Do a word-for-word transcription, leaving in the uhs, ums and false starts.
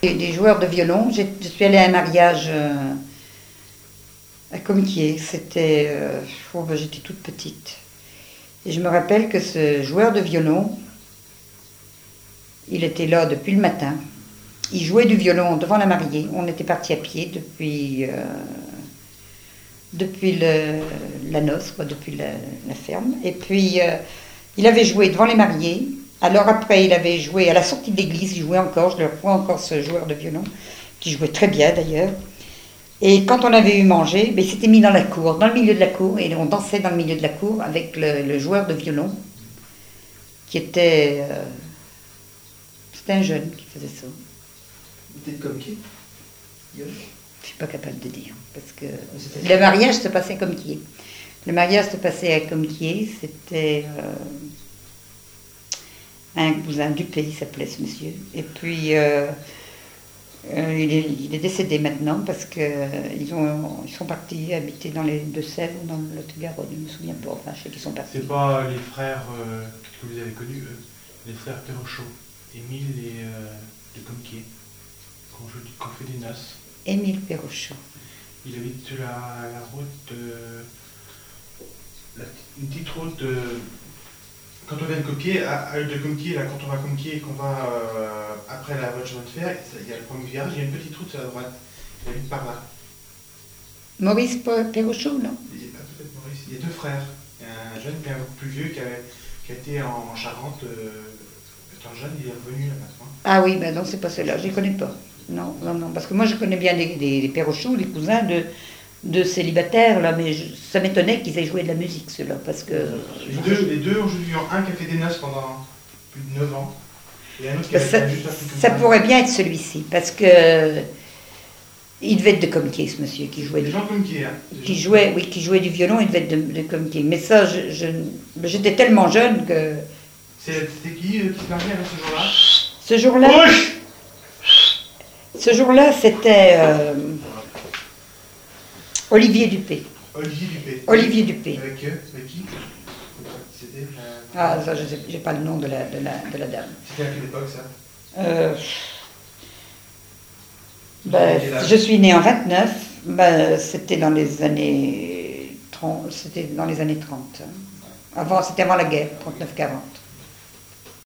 Des, des joueurs de violon. J'ai, je suis allée à un mariage euh, à Comquier. C'était, euh, oh, ben, j'étais toute petite. Et je me rappelle que ce joueur de violon, il était là depuis le matin. Il jouait du violon devant la mariée. On était partis à pied depuis, euh, depuis le, la noce, quoi, depuis la, la ferme. Et puis, euh, il avait joué devant les mariés. Alors après, il avait joué à la sortie de l'église. Il jouait encore, je le revois encore, ce joueur de violon, qui jouait très bien d'ailleurs. Et quand on avait eu mangé, ben, il s'était mis dans la cour, dans le milieu de la cour, et on dansait dans le milieu de la cour avec le, le joueur de violon, qui était... Euh, c'était un jeune qui faisait ça. Peut-être comme qui? Je ne suis pas capable de dire, parce que le mariage se passait comme qui est. Le mariage se passait à Comquier, c'était euh, un cousin du pays, s'appelait ce monsieur. Et puis, euh, euh, il, est, il est décédé maintenant, parce qu'ils euh, ils sont partis habiter dans les Deux-Sèvres, dans le Lot-et-Garonne, je ne me souviens pas, enfin, je sais qu'ils sont partis. C'est pas les frères euh, que vous avez connus, eux, les frères Perrochot, Émile et euh, de Comquier, qu'on fait des noces. Émile Perrochot. Il habite sur la, la route, euh, la, une petite route, de, quand on vient de Comquier, à, à, de Comquier, là, quand on va à Comquier et qu'on va euh, après la voie de chemin de fer, il y a le premier virage, il y a une petite route sur la droite. Il habite par là. Maurice Perrochot, non? Il y a, peut-être Maurice. Il y a deux frères. Il y a un jeune qui est un peu plus vieux qui a, qui a été en Charente. Euh, étant jeune, il est revenu là maintenant. Ah oui, ben non, c'est pas ceux-là, je ne les connais pas. Non, non, non, parce que moi je connais bien les, les, les Perrochot, les cousins de, de célibataires, là, mais je, ça m'étonnait qu'ils aient joué de la musique, ceux-là, parce que... Les deux, les deux ont joué du violon, un qui a fait des noces pendant plus de neuf ans, et un autre qui a ça, fait juste après comme ça ça. pourrait bien être celui-ci, parce que... Il devait être de Comquier, ce monsieur, qui jouait... Des gens comme qui, hein, qui jouait, oui, qui jouait du violon, il devait être de, de Comquier. Mais ça, je, je, j'étais tellement jeune que... C'était qui euh, qui se mariait avec ce jour-là? Ce jour-là... Ouch Ce jour-là, c'était euh, Olivier Dupé. Olivier Dupé. Olivier Dupé. Avec, euh, avec qui? C'était euh... Ah, ça, je n'ai pas le nom de la, de la, de la dame. C'était à quelle époque, ça? euh, ben, Je suis née en vingt-neuf. Ben, c'était dans les années trente. C'était dans les années trente. Avant, c'était avant la guerre, trente-neuf quarante.